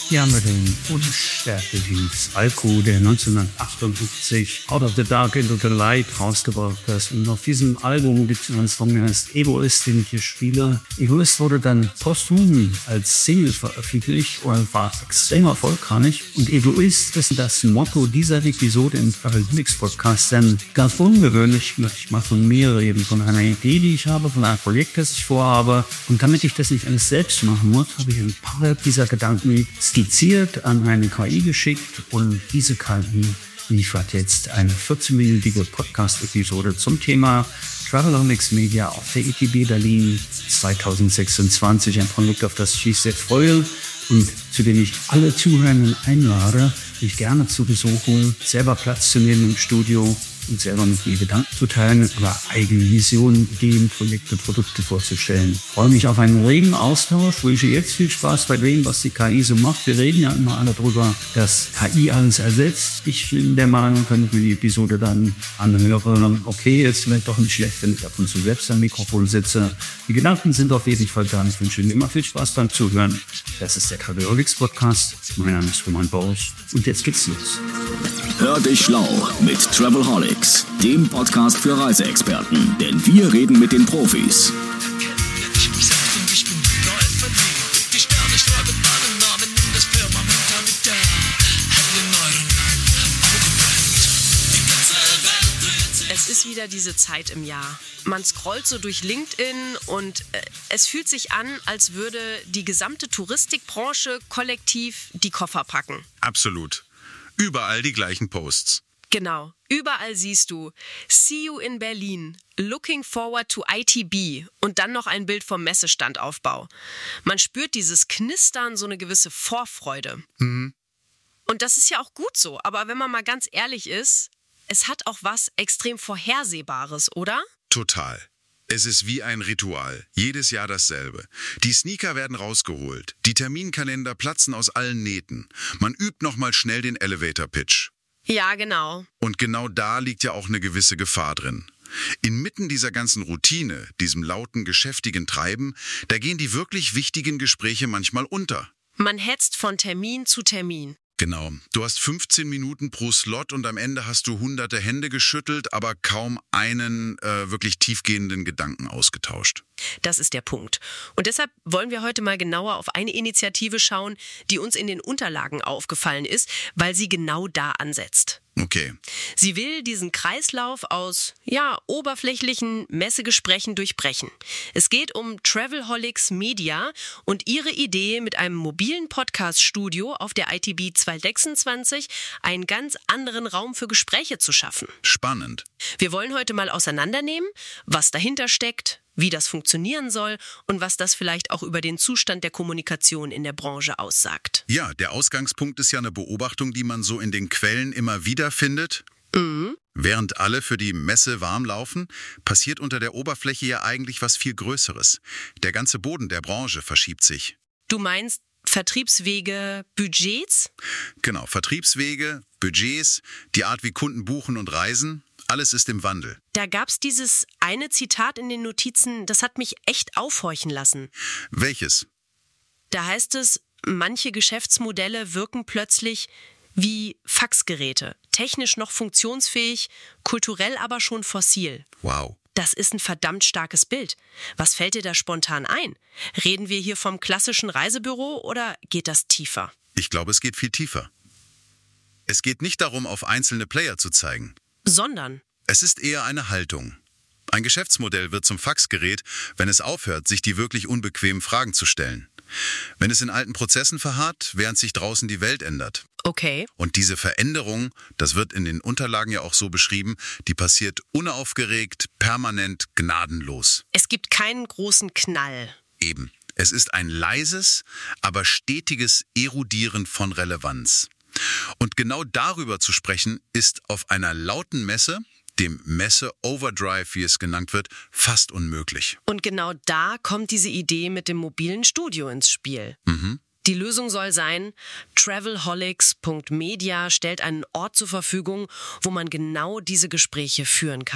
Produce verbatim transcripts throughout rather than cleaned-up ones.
Hier haben wir den unsterblichen Falco, der neunzehnhundertachtundfünfzig Out of the Dark into the Light rausgebracht hat. Und auf diesem Album gibt es einen Song, der heißt Egoist, den ich hier spiele. Egoist wurde dann posthum als Single veröffentlicht und war extrem erfolgreich. Und Egoist ist das Motto dieser Episode im Paralympics Podcast. Denn ganz ungewöhnlich, ich mache von mir reden, von einer Idee, die ich habe, von einem Projekt, das ich vorhabe. Und damit ich das nicht alles selbst machen muss, habe ich ein paar dieser Gedanken skizziert, an eine K I geschickt, und diese K I liefert jetzt eine vierzehnminütige Podcast-Episode zum Thema Travelholics Media auf der I T B Berlin zwanzig sechsundzwanzig. Ein Produkt, auf das ich mich sehr freue und zu dem ich alle Zuhörenden einlade, mich gerne zu besuchen, selber Platz zu nehmen im Studio und selber mit mir Gedanken zu teilen, über eigene Visionen, Ideen, Projekte, Produkte vorzustellen. Ich freue mich auf einen regen Austausch, wünsche jetzt viel Spaß bei dem, was die K I so macht. Wir reden ja immer alle darüber, dass K I alles ersetzt. Ich bin der Meinung, wenn ich mir die Episode dann anhöre, okay, ist vielleicht doch nicht schlecht, wenn ich ab und zu selbst am Mikrofon sitze. Die Gedanken sind auf jeden Fall da. Ich wünsche Ihnen immer viel Spaß beim Zuhören. Das ist der Travelholics Podcast. Mein Name ist Roman Bausch und jetzt geht's los. Hör dich schlau mit Travelholics, dem Podcast für Reiseexperten, denn wir reden mit den Profis. Es ist wieder diese Zeit im Jahr. Man scrollt so durch LinkedIn und äh, es fühlt sich an, als würde die gesamte Touristikbranche kollektiv die Koffer packen. Absolut. Überall die gleichen Posts. Genau. Überall siehst du See you in Berlin, looking forward to I T B und dann noch ein Bild vom Messestandaufbau. Man spürt dieses Knistern, so eine gewisse Vorfreude. Mhm. Und das ist ja auch gut so, aber wenn man mal ganz ehrlich ist, es hat auch was extrem Vorhersehbares, oder? Total. Es ist wie ein Ritual. Jedes Jahr dasselbe. Die Sneaker werden rausgeholt. Die Terminkalender platzen aus allen Nähten. Man übt nochmal schnell den Elevator-Pitch. Ja, genau. Und genau da liegt ja auch eine gewisse Gefahr drin. Inmitten dieser ganzen Routine, diesem lauten, geschäftigen Treiben, da gehen die wirklich wichtigen Gespräche manchmal unter. Man hetzt von Termin zu Termin. Genau. Du hast fünfzehn Minuten pro Slot und am Ende hast du hunderte Hände geschüttelt, aber kaum einen äh, wirklich tiefgehenden Gedanken ausgetauscht. Das ist der Punkt. Und deshalb wollen wir heute mal genauer auf eine Initiative schauen, die uns in den Unterlagen aufgefallen ist, weil sie genau da ansetzt. Okay. Sie will diesen Kreislauf aus, ja, oberflächlichen Messegesprächen durchbrechen. Es geht um Travelholics Media und ihre Idee, mit einem mobilen Podcast-Studio auf der I T B zwanzig sechsundzwanzig einen ganz anderen Raum für Gespräche zu schaffen. Spannend. Wir wollen heute mal auseinandernehmen, was dahinter steckt, wie das funktionieren soll und was das vielleicht auch über den Zustand der Kommunikation in der Branche aussagt. Ja, der Ausgangspunkt ist ja eine Beobachtung, die man so in den Quellen immer wieder findet. Mhm. Während alle für die Messe warm laufen, passiert unter der Oberfläche ja eigentlich was viel Größeres. Der ganze Boden der Branche verschiebt sich. Du meinst Vertriebswege, Budgets? Genau, Vertriebswege, Budgets, die Art, wie Kunden buchen und reisen. Alles ist im Wandel. Da gab's dieses eine Zitat in den Notizen, das hat mich echt aufhorchen lassen. Welches? Da heißt es, manche Geschäftsmodelle wirken plötzlich wie Faxgeräte. Technisch noch funktionsfähig, kulturell aber schon fossil. Wow. Das ist ein verdammt starkes Bild. Was fällt dir da spontan ein? Reden wir hier vom klassischen Reisebüro oder geht das tiefer? Ich glaube, es geht viel tiefer. Es geht nicht darum, auf einzelne Player zu zeigen. Sondern? Es ist eher eine Haltung. Ein Geschäftsmodell wird zum Faxgerät, wenn es aufhört, sich die wirklich unbequemen Fragen zu stellen. Wenn es in alten Prozessen verharrt, während sich draußen die Welt ändert. Okay. Und diese Veränderung, das wird in den Unterlagen ja auch so beschrieben, die passiert unaufgeregt, permanent, gnadenlos. Es gibt keinen großen Knall. Eben. Es ist ein leises, aber stetiges Erodieren von Relevanz. Und genau darüber zu sprechen, ist auf einer lauten Messe, dem Messe-Overdrive, wie es genannt wird, fast unmöglich. Und genau da kommt diese Idee mit dem mobilen Studio ins Spiel. Mhm. Die Lösung soll sein, travelholics Punkt media stellt einen Ort zur Verfügung, wo man genau diese Gespräche führen kann.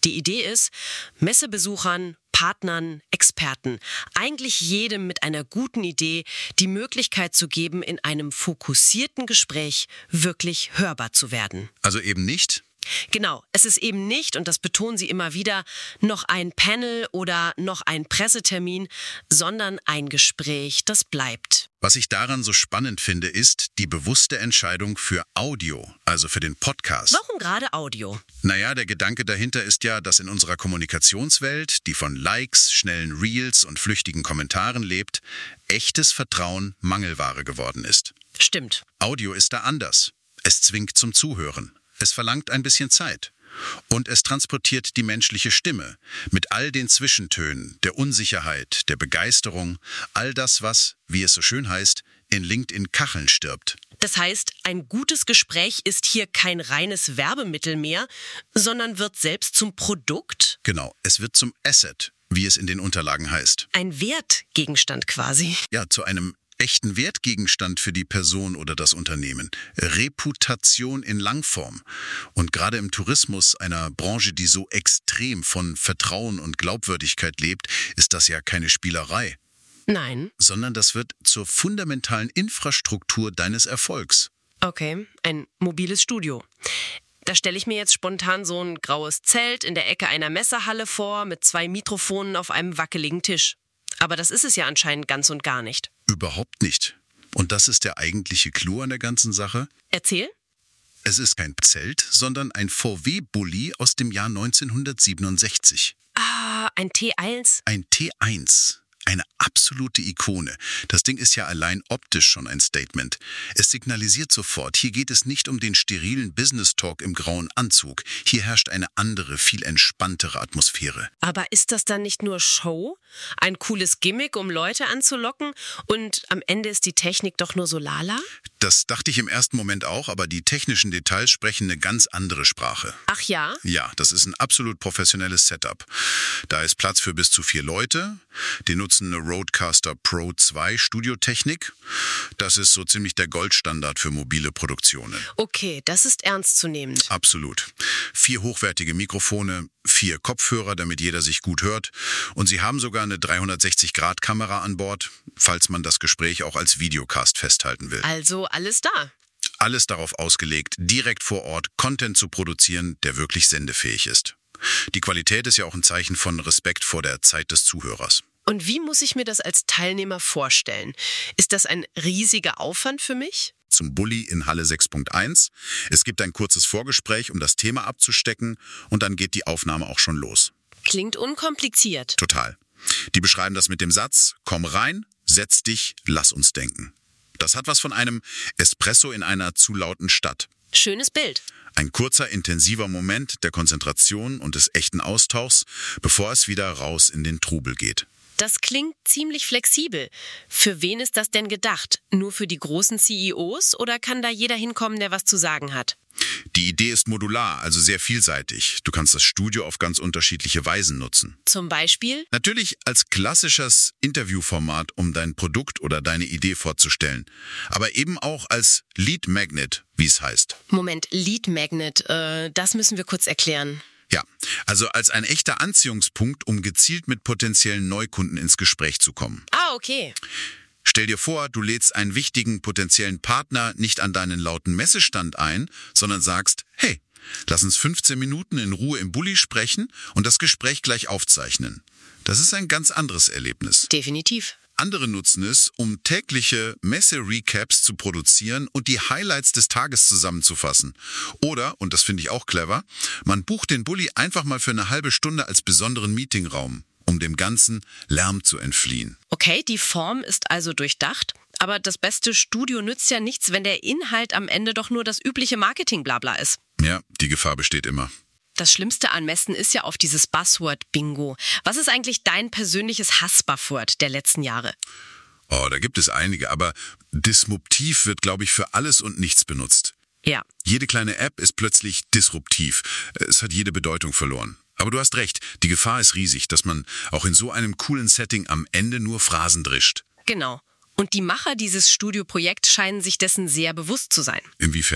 Die Idee ist, Messebesuchern, Partnern, Experten, eigentlich jedem mit einer guten Idee die Möglichkeit zu geben, in einem fokussierten Gespräch wirklich hörbar zu werden. Also eben nicht? Genau, es ist eben nicht, und das betonen sie immer wieder, noch ein Panel oder noch ein Pressetermin, sondern ein Gespräch, das bleibt. Was ich daran so spannend finde, ist die bewusste Entscheidung für Audio, also für den Podcast. Warum gerade Audio? Naja, der Gedanke dahinter ist ja, dass in unserer Kommunikationswelt, die von Likes, schnellen Reels und flüchtigen Kommentaren lebt, echtes Vertrauen Mangelware geworden ist. Stimmt. Audio ist da anders. Es zwingt zum Zuhören. Es verlangt ein bisschen Zeit. Und es transportiert die menschliche Stimme mit all den Zwischentönen, der Unsicherheit, der Begeisterung, all das, was, wie es so schön heißt, in LinkedIn Kacheln stirbt. Das heißt, ein gutes Gespräch ist hier kein reines Werbemittel mehr, sondern wird selbst zum Produkt? Genau, es wird zum Asset, wie es in den Unterlagen heißt. Ein Wertgegenstand quasi. Ja, zu einem echten Wertgegenstand für die Person oder das Unternehmen. Reputation in Langform. Und gerade im Tourismus, einer Branche, die so extrem von Vertrauen und Glaubwürdigkeit lebt, ist das ja keine Spielerei. Nein. Sondern das wird zur fundamentalen Infrastruktur deines Erfolgs. Okay, ein mobiles Studio. Da stelle ich mir jetzt spontan so ein graues Zelt in der Ecke einer Messehalle vor, mit zwei Mikrofonen auf einem wackeligen Tisch. Aber das ist es ja anscheinend ganz und gar nicht. Überhaupt nicht. Und das ist der eigentliche Clou an der ganzen Sache. Erzähl. Es ist kein Zelt, sondern ein V W-Bulli aus dem Jahr neunzehnhundertsiebenundsechzig. Ah, ein T eins. Ein T eins. Eine absolute Ikone. Das Ding ist ja allein optisch schon ein Statement. Es signalisiert sofort, hier geht es nicht um den sterilen Business-Talk im grauen Anzug. Hier herrscht eine andere, viel entspanntere Atmosphäre. Aber ist das dann nicht nur Show? Ein cooles Gimmick, um Leute anzulocken? Und am Ende ist die Technik doch nur so lala? Das dachte ich im ersten Moment auch, aber die technischen Details sprechen eine ganz andere Sprache. Ach ja? Ja, das ist ein absolut professionelles Setup. Da ist Platz für bis zu vier Leute. Die nutzen eine Rodecaster Pro zwei Studiotechnik. Das ist so ziemlich der Goldstandard für mobile Produktionen. Okay, das ist ernstzunehmend. Absolut. Vier hochwertige Mikrofone, vier Kopfhörer, damit jeder sich gut hört. Und sie haben sogar eine dreihundertsechzig Grad Kamera an Bord, falls man das Gespräch auch als Videocast festhalten will. Also alles da. Alles darauf ausgelegt, direkt vor Ort Content zu produzieren, der wirklich sendefähig ist. Die Qualität ist ja auch ein Zeichen von Respekt vor der Zeit des Zuhörers. Und wie muss ich mir das als Teilnehmer vorstellen? Ist das ein riesiger Aufwand für mich? Zum Bulli in Halle sechs Punkt eins. Es gibt ein kurzes Vorgespräch, um das Thema abzustecken, und dann geht die Aufnahme auch schon los. Klingt unkompliziert. Total. Die beschreiben das mit dem Satz: Komm rein, setz dich, lass uns denken. Das hat was von einem Espresso in einer zu lauten Stadt. Schönes Bild. Ein kurzer, intensiver Moment der Konzentration und des echten Austauschs, bevor es wieder raus in den Trubel geht. Das klingt ziemlich flexibel. Für wen ist das denn gedacht? Nur für die großen C E Os oder kann da jeder hinkommen, der was zu sagen hat? Die Idee ist modular, also sehr vielseitig. Du kannst das Studio auf ganz unterschiedliche Weisen nutzen. Zum Beispiel? Natürlich als klassisches Interviewformat, um dein Produkt oder deine Idee vorzustellen. Aber eben auch als Lead Magnet, wie es heißt. Moment, Lead Magnet, äh, das müssen wir kurz erklären. Ja, also als ein echter Anziehungspunkt, um gezielt mit potenziellen Neukunden ins Gespräch zu kommen. Ah, okay. Stell dir vor, du lädst einen wichtigen potenziellen Partner nicht an deinen lauten Messestand ein, sondern sagst: Hey, lass uns fünfzehn Minuten in Ruhe im Bulli sprechen und das Gespräch gleich aufzeichnen. Das ist ein ganz anderes Erlebnis. Definitiv. Andere nutzen es, um tägliche Messe-Recaps zu produzieren und die Highlights des Tages zusammenzufassen. Oder, und das finde ich auch clever, man bucht den Bulli einfach mal für eine halbe Stunde als besonderen Meetingraum, um dem ganzen Lärm zu entfliehen. Okay, die Form ist also durchdacht, aber das beste Studio nützt ja nichts, wenn der Inhalt am Ende doch nur das übliche Marketing-Blabla ist. Ja, die Gefahr besteht immer. Das Schlimmste an Messen ist ja oft dieses Buzzword-Bingo. Was ist eigentlich dein persönliches Hassbuzzword der letzten Jahre? Oh, da gibt es einige, aber disruptiv wird, glaube ich, für alles und nichts benutzt. Ja. Jede kleine App ist plötzlich disruptiv. Es hat jede Bedeutung verloren. Aber du hast recht, die Gefahr ist riesig, dass man auch in so einem coolen Setting am Ende nur Phrasen drischt. Genau. Und die Macher dieses Studioprojekts scheinen sich dessen sehr bewusst zu sein. Inwiefern?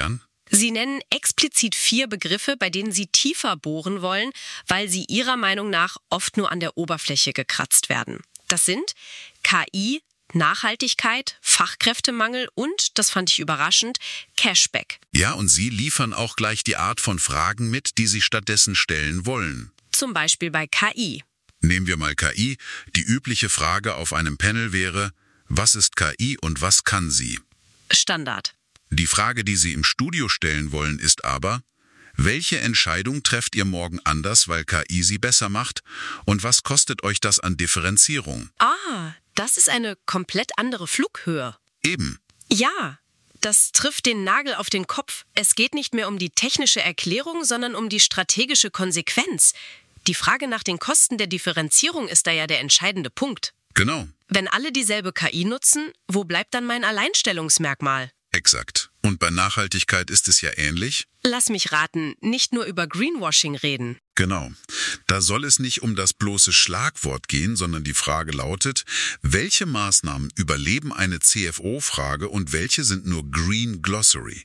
Sie nennen explizit vier Begriffe, bei denen Sie tiefer bohren wollen, weil sie Ihrer Meinung nach oft nur an der Oberfläche gekratzt werden. Das sind K I, Nachhaltigkeit, Fachkräftemangel und, das fand ich überraschend, Cashback. Ja, und Sie liefern auch gleich die Art von Fragen mit, die Sie stattdessen stellen wollen. Zum Beispiel bei K I. Nehmen wir mal K I. Die übliche Frage auf einem Panel wäre, was ist K I und was kann sie? Standard. Die Frage, die Sie im Studio stellen wollen, ist aber, welche Entscheidung trefft ihr morgen anders, weil K I sie besser macht? Und was kostet euch das an Differenzierung? Ah, das ist eine komplett andere Flughöhe. Eben. Ja, das trifft den Nagel auf den Kopf. Es geht nicht mehr um die technische Erklärung, sondern um die strategische Konsequenz. Die Frage nach den Kosten der Differenzierung ist da ja der entscheidende Punkt. Genau. Wenn alle dieselbe K I nutzen, wo bleibt dann mein Alleinstellungsmerkmal? Exakt. Und bei Nachhaltigkeit ist es ja ähnlich. Lass mich raten, nicht nur über Greenwashing reden. Genau. Da soll es nicht um das bloße Schlagwort gehen, sondern die Frage lautet, welche Maßnahmen überleben eine C F O-Frage und welche sind nur Green Glossary?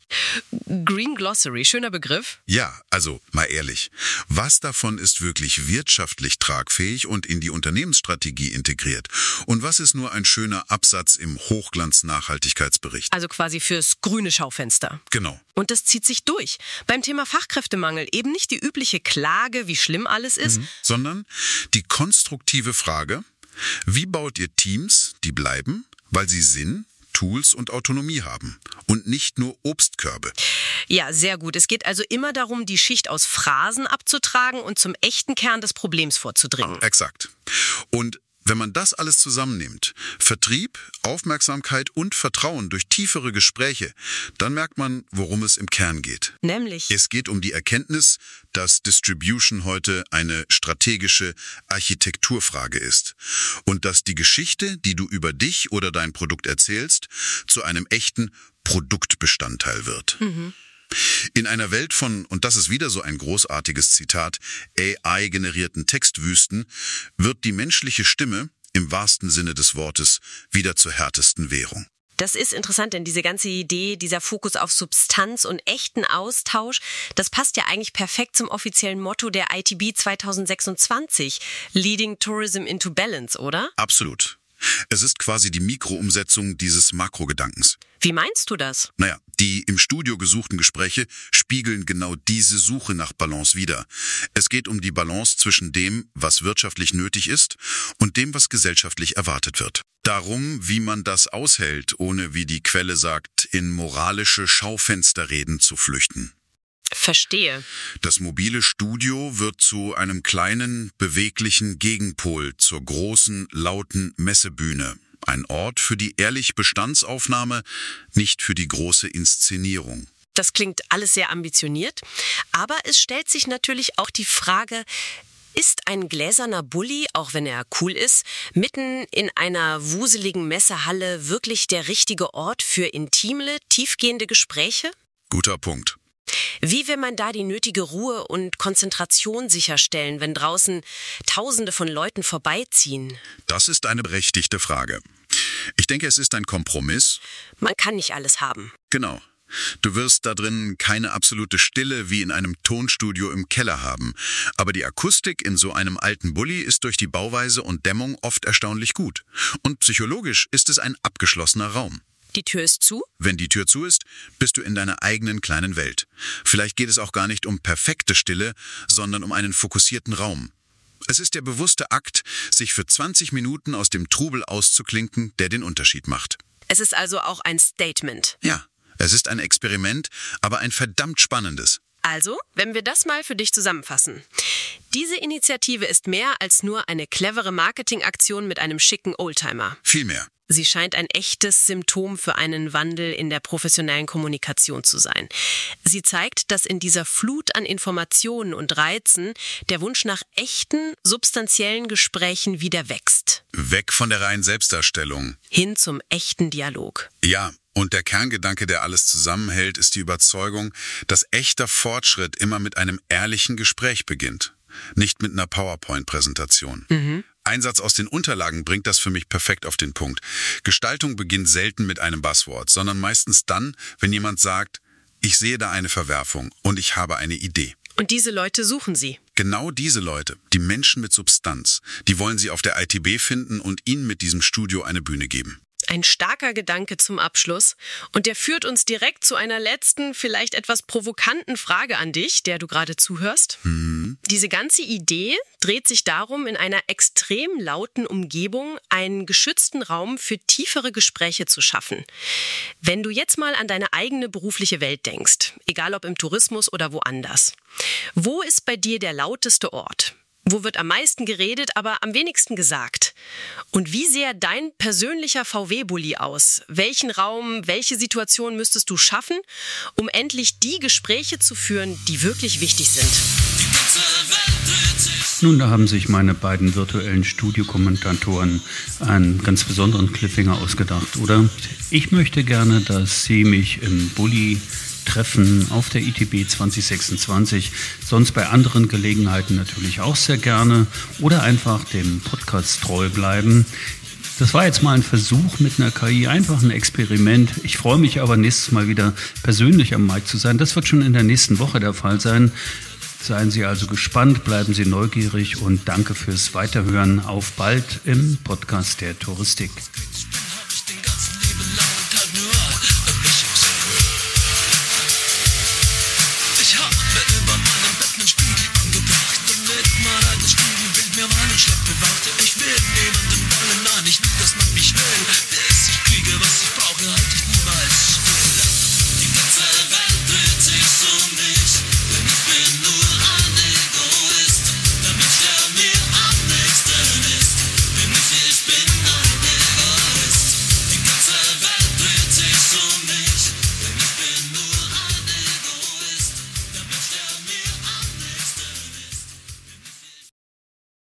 Green Glossary, schöner Begriff. Ja, also mal ehrlich, was davon ist wirklich wirtschaftlich tragfähig und in die Unternehmensstrategie integriert? Und was ist nur ein schöner Absatz im Hochglanz-Nachhaltigkeitsbericht? Also quasi fürs grüne Schaufenster. Genau. Und das zieht sich durch. Beim Thema Fachkräftemangel eben nicht die übliche Klage, wie schlimm alles ist. Mhm. Sondern die konstruktive Frage, wie baut ihr Teams, die bleiben, weil sie Sinn, Tools und Autonomie haben und nicht nur Obstkörbe? Ja, sehr gut. Es geht also immer darum, die Schicht aus Phrasen abzutragen und zum echten Kern des Problems vorzudringen. Exakt. Und wenn man das alles zusammennimmt, Vertrieb, Aufmerksamkeit und Vertrauen durch tiefere Gespräche, dann merkt man, worum es im Kern geht. Nämlich? Es geht um die Erkenntnis, dass Distribution heute eine strategische Architekturfrage ist und dass die Geschichte, die du über dich oder dein Produkt erzählst, zu einem echten Produktbestandteil wird. Mhm. In einer Welt von, und das ist wieder so ein großartiges Zitat, A I-generierten Textwüsten, wird die menschliche Stimme im wahrsten Sinne des Wortes wieder zur härtesten Währung. Das ist interessant, denn diese ganze Idee, dieser Fokus auf Substanz und echten Austausch, das passt ja eigentlich perfekt zum offiziellen Motto der I T B zwanzig sechsundzwanzig, Leading Tourism into Balance, oder? Absolut. Es ist quasi die Mikroumsetzung dieses Makrogedankens. Wie meinst du das? Naja, die im Studio gesuchten Gespräche spiegeln genau diese Suche nach Balance wider. Es geht um die Balance zwischen dem, was wirtschaftlich nötig ist, und dem, was gesellschaftlich erwartet wird. Darum, wie man das aushält, ohne, wie die Quelle sagt, in moralische Schaufensterreden zu flüchten. Verstehe. Das mobile Studio wird zu einem kleinen, beweglichen Gegenpol zur großen, lauten Messebühne. Ein Ort für die ehrliche Bestandsaufnahme, nicht für die große Inszenierung. Das klingt alles sehr ambitioniert, aber es stellt sich natürlich auch die Frage, ist ein gläserner Bulli, auch wenn er cool ist, mitten in einer wuseligen Messehalle wirklich der richtige Ort für intime, tiefgehende Gespräche? Guter Punkt. Wie will man da die nötige Ruhe und Konzentration sicherstellen, wenn draußen Tausende von Leuten vorbeiziehen? Das ist eine berechtigte Frage. Ich denke, es ist ein Kompromiss. Man kann nicht alles haben. Genau. Du wirst da drin keine absolute Stille wie in einem Tonstudio im Keller haben. Aber die Akustik in so einem alten Bulli ist durch die Bauweise und Dämmung oft erstaunlich gut. Und psychologisch ist es ein abgeschlossener Raum. Die Tür ist zu? Wenn die Tür zu ist, bist du in deiner eigenen kleinen Welt. Vielleicht geht es auch gar nicht um perfekte Stille, sondern um einen fokussierten Raum. Es ist der bewusste Akt, sich für zwanzig Minuten aus dem Trubel auszuklinken, der den Unterschied macht. Es ist also auch ein Statement. Ja, es ist ein Experiment, aber ein verdammt spannendes. Also, wenn wir das mal für dich zusammenfassen. Diese Initiative ist mehr als nur eine clevere Marketingaktion mit einem schicken Oldtimer. Viel mehr. Sie scheint ein echtes Symptom für einen Wandel in der professionellen Kommunikation zu sein. Sie zeigt, dass in dieser Flut an Informationen und Reizen der Wunsch nach echten, substanziellen Gesprächen wieder wächst. Weg von der reinen Selbstdarstellung. Hin zum echten Dialog. Ja, und der Kerngedanke, der alles zusammenhält, ist die Überzeugung, dass echter Fortschritt immer mit einem ehrlichen Gespräch beginnt. Nicht mit einer PowerPoint-Präsentation. Mhm. Einsatz aus den Unterlagen bringt das für mich perfekt auf den Punkt. Gestaltung beginnt selten mit einem Buzzword, sondern meistens dann, wenn jemand sagt, Ich sehe da eine Verwerfung und ich habe eine Idee. Und diese Leute suchen Sie? Genau diese Leute, die Menschen mit Substanz, die wollen Sie auf der I T B finden und ihnen mit diesem Studio eine Bühne geben. Ein starker Gedanke zum Abschluss. Und der führt uns direkt zu einer letzten, vielleicht etwas provokanten Frage an dich, der du gerade zuhörst. Hm. Diese ganze Idee dreht sich darum, in einer extrem lauten Umgebung einen geschützten Raum für tiefere Gespräche zu schaffen. Wenn du jetzt mal an deine eigene berufliche Welt denkst, egal ob im Tourismus oder woanders, wo ist bei dir der lauteste Ort? Wo wird am meisten geredet, aber am wenigsten gesagt? Und wie sähe dein persönlicher V W-Bulli aus? Welchen Raum, welche Situation müsstest du schaffen, um endlich die Gespräche zu führen, die wirklich wichtig sind? Nun, da haben sich meine beiden virtuellen Studiokommentatoren einen ganz besonderen Cliffhanger ausgedacht, oder? Ich möchte gerne, dass Sie mich im Bulli treffen auf der I T B zwanzig sechsundzwanzig, sonst bei anderen Gelegenheiten natürlich auch sehr gerne oder einfach dem Podcast treu bleiben. Das war jetzt mal ein Versuch mit einer K I, einfach ein Experiment. Ich freue mich aber nächstes Mal wieder persönlich am Mic zu sein. Das wird schon in der nächsten Woche der Fall sein. Seien Sie also gespannt, bleiben Sie neugierig und danke fürs Weiterhören. Auf bald im Podcast der Touristik.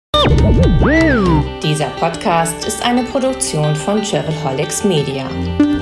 Dieser Podcast ist eine Produktion von Travelholics Media.